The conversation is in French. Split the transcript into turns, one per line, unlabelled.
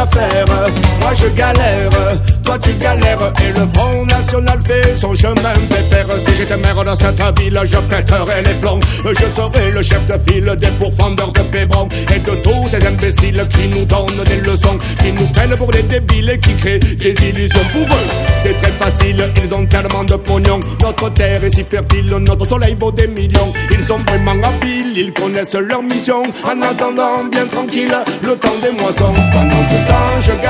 faire. Moi je galère, toi tu galères, et le Front National fait son chemin pépère. Si j'étais maire dans cette ville, je pèterais les plombs. Je serais le chef de file des pourfendeurs de Pébron et de tous ces imbéciles qui nous donnent des leçons, qui nous prennent pour des débiles et qui créent des illusions. Pour eux, c'est très facile, ils ont tellement de pognon. Notre terre est si fertile, notre soleil vaut des millions. Ils sont vraiment habiles, ils connaissent leur mission. En attendant bien tranquille, le temps des moissons. Pendant ce temps, je